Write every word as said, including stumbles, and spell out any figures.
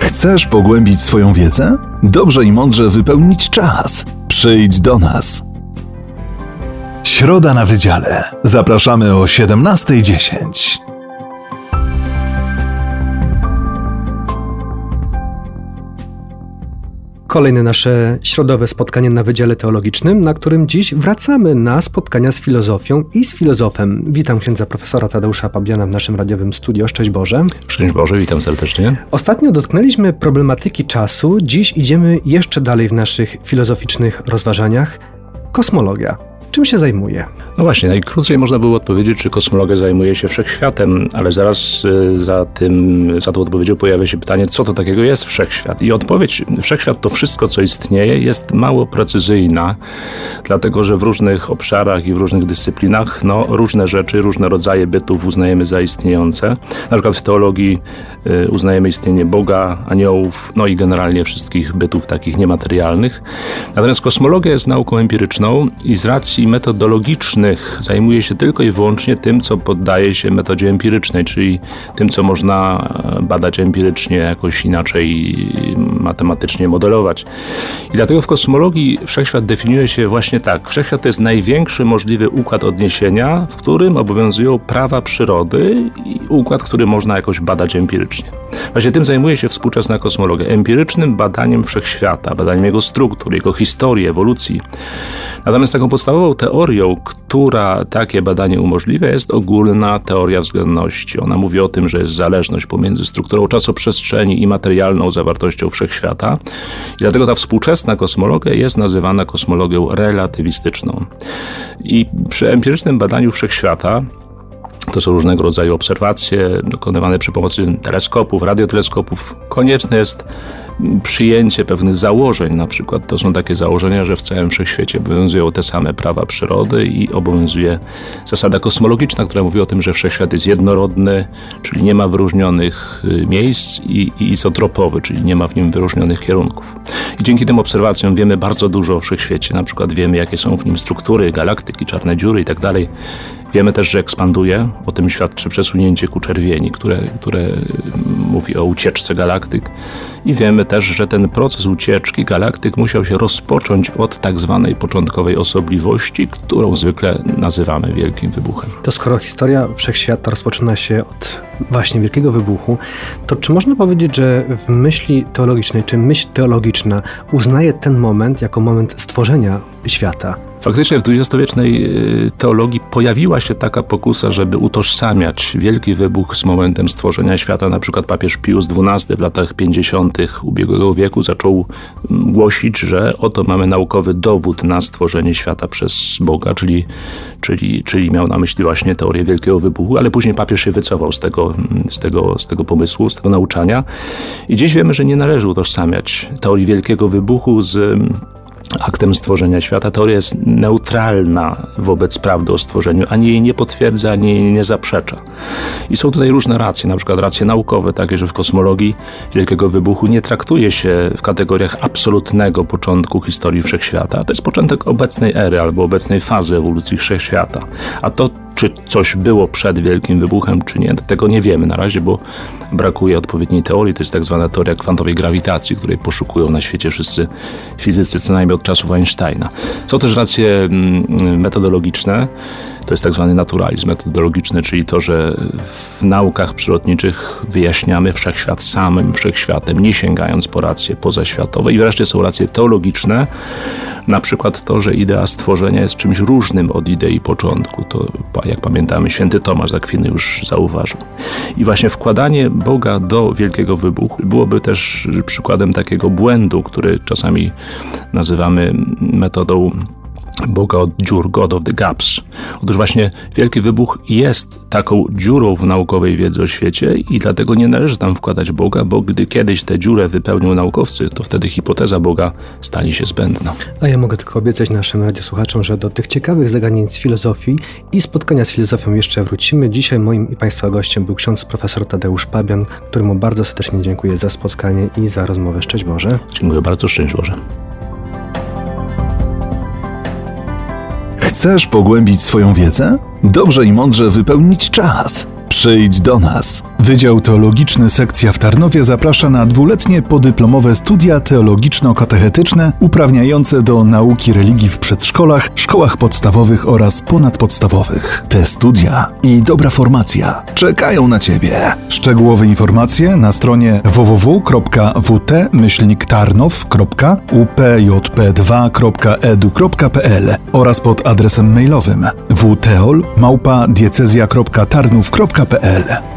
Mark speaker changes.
Speaker 1: Chcesz pogłębić swoją wiedzę? Dobrze i mądrze wypełnić czas. Przyjdź do nas. Środa na Wydziale. Zapraszamy o siedemnasta dziesięć.
Speaker 2: Kolejne nasze środowe spotkanie na Wydziale Teologicznym, na którym dziś wracamy na spotkania z filozofią i z filozofem. Witam księdza profesora Tadeusza Pabiana w naszym radiowym studio. Szczęść Boże.
Speaker 3: Szczęść Boże, witam serdecznie.
Speaker 2: Ostatnio dotknęliśmy problematyki czasu, dziś idziemy jeszcze dalej w naszych filozoficznych rozważaniach. Kosmologia. Czym się zajmuje?
Speaker 3: No właśnie, najkrócej można było odpowiedzieć, czy kosmologia zajmuje się wszechświatem, ale zaraz za tym, za tą odpowiedzią pojawia się pytanie, co to takiego jest wszechświat? I odpowiedź, wszechświat to wszystko, co istnieje, jest mało precyzyjna, dlatego że w różnych obszarach i w różnych dyscyplinach no, różne rzeczy, różne rodzaje bytów uznajemy za istniejące. Na przykład w teologii y, uznajemy istnienie Boga, aniołów, no i generalnie wszystkich bytów takich niematerialnych. Natomiast kosmologia jest nauką empiryczną i z racji metodologicznych zajmuje się tylko i wyłącznie tym, co poddaje się metodzie empirycznej, czyli tym, co można badać empirycznie, jakoś inaczej matematycznie modelować. I dlatego w kosmologii wszechświat definiuje się właśnie tak. Wszechświat to jest największy możliwy układ odniesienia, w którym obowiązują prawa przyrody i układ, który można jakoś badać empirycznie. Właśnie tym zajmuje się współczesna kosmologia. Empirycznym badaniem wszechświata, badaniem jego struktur, jego historii, ewolucji. Natomiast taką podstawową teorią, która takie badanie umożliwia, jest ogólna teoria względności. Ona mówi o tym, że jest zależność pomiędzy strukturą czasoprzestrzeni i materialną zawartością wszechświata. I dlatego ta współczesna kosmologia jest nazywana kosmologią relatywistyczną. I przy empirycznym badaniu wszechświata to są różnego rodzaju obserwacje dokonywane przy pomocy teleskopów, radioteleskopów. Konieczne jest przyjęcie pewnych założeń. Na przykład to są takie założenia, że w całym wszechświecie obowiązują te same prawa przyrody i obowiązuje zasada kosmologiczna, która mówi o tym, że wszechświat jest jednorodny, czyli nie ma wyróżnionych miejsc i, i izotropowy, czyli nie ma w nim wyróżnionych kierunków. I dzięki tym obserwacjom wiemy bardzo dużo o wszechświecie. Na przykład wiemy, jakie są w nim struktury, galaktyki, czarne dziury i tak dalej. Wiemy też, że ekspanduje. O tym świadczy przesunięcie ku czerwieni, które, które mówi o ucieczce galaktyk. I wiemy też, że ten proces ucieczki galaktyk musiał się rozpocząć od tak zwanej początkowej osobliwości, którą zwykle nazywamy Wielkim Wybuchem.
Speaker 2: To skoro historia wszechświata rozpoczyna się od właśnie Wielkiego Wybuchu, to czy można powiedzieć, że w myśli teologicznej, czy myśl teologiczna uznaje ten moment jako moment stworzenia świata?
Speaker 3: Faktycznie w dwudziestowiecznej teologii pojawiła się taka pokusa, żeby utożsamiać Wielki Wybuch z momentem stworzenia świata. Na przykład papież Pius dwunasty w latach pięćdziesiątych ubiegłego wieku zaczął głosić, że oto mamy naukowy dowód na stworzenie świata przez Boga, czyli, czyli, czyli miał na myśli właśnie teorię Wielkiego Wybuchu, ale później papież się wycofał z tego, z tego, z tego pomysłu, z tego nauczania. I dziś wiemy, że nie należy utożsamiać teorii Wielkiego Wybuchu z aktem stworzenia świata. Teoria jest neutralna wobec prawdy o stworzeniu, ani jej nie potwierdza, ani jej nie zaprzecza. I są tutaj różne racje, na przykład racje naukowe, takie, że w kosmologii Wielkiego Wybuchu nie traktuje się w kategoriach absolutnego początku historii wszechświata. To jest początek obecnej ery albo obecnej fazy ewolucji wszechświata. A to, czy coś było przed Wielkim Wybuchem, czy nie, tego nie wiemy na razie, bo brakuje odpowiedniej teorii. To jest tak zwana teoria kwantowej grawitacji, której poszukują na świecie wszyscy fizycy, co najmniej od czasów Einsteina. Są też racje metodologiczne. To jest tak zwany naturalizm metodologiczny, czyli to, że w naukach przyrodniczych wyjaśniamy wszechświat samym wszechświatem, nie sięgając po racje pozaświatowe. I wreszcie są racje teologiczne, na przykład to, że idea stworzenia jest czymś różnym od idei początku. To, jak pamiętamy, święty Tomasz z Akwinu już zauważył. I właśnie wkładanie Boga do Wielkiego Wybuchu byłoby też przykładem takiego błędu, który czasami nazywamy metodą Boga od dziur, God of the Gaps. Otóż właśnie Wielki Wybuch jest taką dziurą w naukowej wiedzy o świecie i dlatego nie należy tam wkładać Boga, bo gdy kiedyś tę dziurę wypełnią naukowcy, to wtedy hipoteza Boga stanie się zbędna.
Speaker 2: A ja mogę tylko obiecać naszym radiosłuchaczom, że do tych ciekawych zagadnień z filozofii i spotkania z filozofią jeszcze wrócimy. Dzisiaj moim i Państwa gościem był ksiądz profesor Tadeusz Pabian, któremu bardzo serdecznie dziękuję za spotkanie i za rozmowę. Szczęść Boże.
Speaker 3: Dziękuję bardzo, szczęść Boże.
Speaker 1: Chcesz pogłębić swoją wiedzę? Dobrze i mądrze wypełnić czas. Przyjdź do nas. Wydział Teologiczny Sekcja w Tarnowie zaprasza na dwuletnie podyplomowe studia teologiczno-katechetyczne uprawniające do nauki religii w przedszkolach, szkołach podstawowych oraz ponadpodstawowych. Te studia i dobra formacja czekają na Ciebie. Szczegółowe informacje na stronie w w w kropka w t myślnik tarnow kropka u p j p dwa kropka e d u kropka p l oraz pod adresem mailowym w teol małpa diecezja kropka tarnów kropka p l.